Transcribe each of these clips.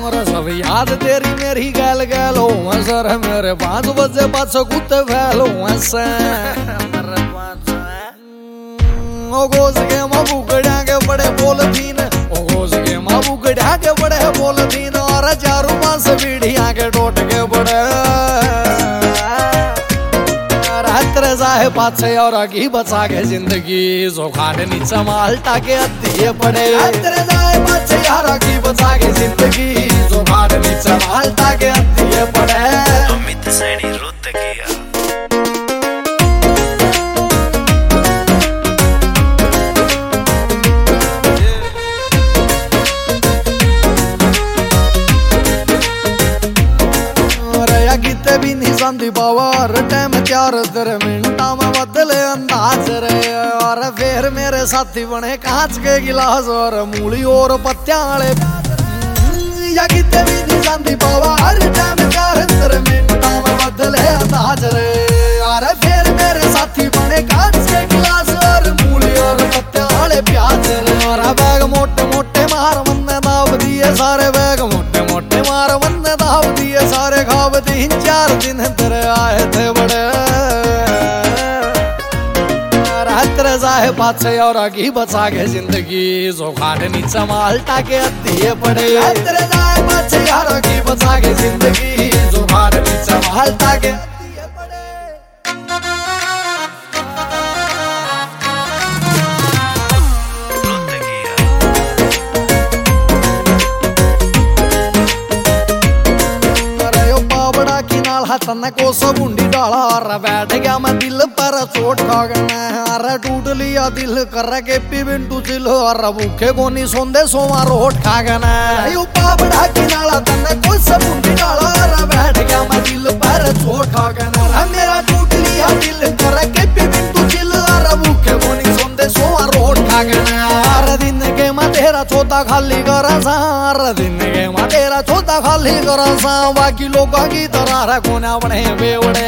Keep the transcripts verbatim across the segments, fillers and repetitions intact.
और सब याद तेरी मेरी गैल गैल हो सर मेरे पाँच बजे पाँच कुत्ते फैल हो से ओ गोस के माँ बुकड़िया के बड़े बोल थीन ओ गोस के माँ बुकड़िया के बड़े बोल थीन और चारों पांच बीड़िया के टोट के बड़े रात्र जाए पाछे और आगे बचा के जिंदगी जो खाने नीचे माल्टा के अद्धिए पड़े रात्र जाए पाछे और आगे बचा के जिंदगी जो खाने नीचे माल्टा के अद्धिए पड़े अमित सैनी रुत किया किते भी नहीं संदी पावर टाइम चार तेरे मिनटा में बदले अंदाज रे और फिर मेरे साथी बने कांच के गिलास और मूली और पत्तियां वाले या किते भी नहीं संदी पावर टाइम चार तेरे मिनटा में बदले अंदाज रे और फिर मेरे साथी बने कांच के गिलास और मूली और पत्तियां वाले प्याज रे और बैग मोटे मोटे मार मन्ने दाव दिए सारे बैग मोटे मोटे मार मन्ने दाव दिए सारे खाब तीन चार दिन तेरे आए थे बड़े रात्र जाए पाछे और आगे बचा के जिंदगी जो खाने नीचे माल्टा के अद्धिए पड़े रात्र जाए पाछे और आगे बचा के जिंदगी जो खाने नीचे माल्टा के अद्धिए पड़े तन्ने को सबुंडी डाला और बैठ गया मैं दिल पर चोट खा गया अरे टूट लिया दिल कर के पी बिंटू चिल और भूखे को नहीं सोंदे सोमा रोट खा गया पापड़ा की नाला तन्ने को सबुंडी डाला और बैठ गया मैं दिल पर चोट खा गया मेरा टूट लिया दिल कर के पी बिंटू चिल और भूखे को नहीं सोंदे सोमा रोट खा गया हर दिन के मैं तेरा छोटा खाली करा सा हर दिन के मैं तेरा छोटा खाली करा सा बाकी लोगों की तरह रखो ना बने बेवड़े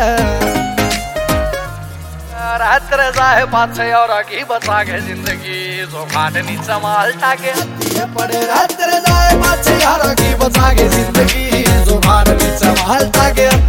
रात्र जाए पाछे और आगे बचा के जिंदगी जो खाने नीचे माल्टा के अद्धिए पड़े रात्र जाए पाछे और आगे बचा के जिंदगी जो खाने नीचे माल्टा के